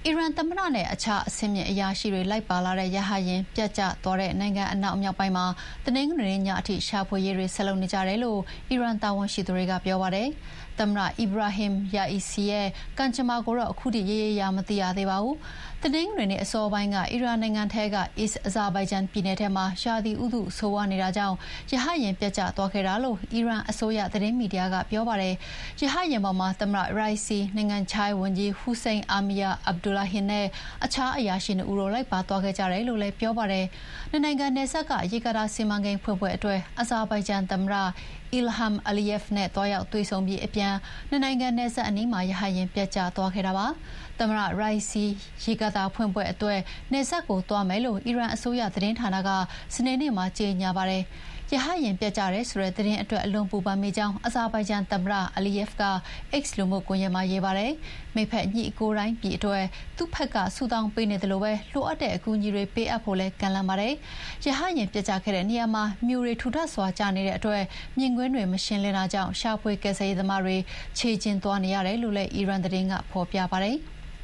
အီရန်သမ္မတနဲ့အခြားအဆင့်မြင့်အရာရှိတွေလိုက်ပါလာတဲ့ရဟတ်ယာဉ်ပျက်ကျသွားတဲ့နိုင်ငံအနောက်မြောက်ပိုင်းမှာတနင်္ဂနွေနေ့ညအထိရှာဖွေရေးတွေဆက်လုပ်နေကြတယ်လို့အီရန်တာဝန်ရှိသူတွေကပြောပါတယ်။သမ္မတအီဘရာဟင်ယာအီစီရဲ့ကံကြမ္မာကိုတော့အခုထိရေရာမသိရသေးပါဘူး။တနင်္ဂနွေနေ့အစောပိုင်းကအီရန်နိုင်ငံထဲက East Azerbaijan ပြည်နယ်ထဲမှာရာသီဥတုဆိုးဝါးနေတာကြောင့်ရဟတ်ယာဉ်ပျက်ကျသွားခဲ့တာလို့အီရန်အစိုးရသတင်းမီဒီယာကပြောပါတယ်။ရဟတ်ယာဉ်ပေါ်မှာသမ္မတရိုက်စီနိုင်ငံခြားရေးဝန်ကြီးဟူစိန်အာမီယာအဗ်ဒူလာဟင်နဲ့အခြားအရာရှိ2ဦးတို့လိုက်ပါသွားခဲ့ကြတယ်လို့လည်းပြောပါတယ်။နိုင်ငံနယ်စပ်ကရေကာတာစီမံကိန်းဖွင့်ပွဲအတွက်အဇာဘိုင်ဂျန်သမ္မတအီလ်ဟမ်အလီယက်ဖ်နဲ့တွားရောက်တွေ့ဆုံပြီးအပြန်နိုင်ငံနယ်စပ်အနီးမှာရဟတ်ယာဉ်ပျက်ကျသွားခဲ့တာပါ။သမ္မတရိုက်စီရေကာတာဖွင့်ပွဲအတွက်နယ်စပ်ကိုသွားမယ်လို့အီရန်အစိုးရသတင်းဌာနကစနေနေ့မှာကြေညာပါတယ်။ရဟတ်ယာဉ်ပျက်ကျတယ်ဆိုတဲ့သတင်းအတွက်အလွန်ပူပန်မိကြောင်းအဇာဘိုင်ဂျန်သမ္မတအလီယက်ဖ်က X လူမှုကွန်ရက်မှာရေးပါတယ်။မိဖက်ညီအကိုတိုင်းပြည်အတွက်သူ့ဘက်ကဆူတောင်းပေးနေတယ်လို့ပဲလိုအပ်တဲ့အကူအညီတွေပေးအပ်ဖို့လည်းကမ်းလှမ်းပါတယ်။ရဟတ်ယာဉ်ပျက်ကျခဲ့တဲ့နေရာမှာမြူတွေထူထပ်စွာကျနေတဲ့အတွက်မြင်ကွင်းတွေမရှင်းလင်းတာကြောင့်ရှာဖွေကယ်ဆယ်ရေးသမားတွေခြေကျင်သွားနေရတယ်လို့လည်းအီရန်သတင်းကဖော်ပြပါတယ်။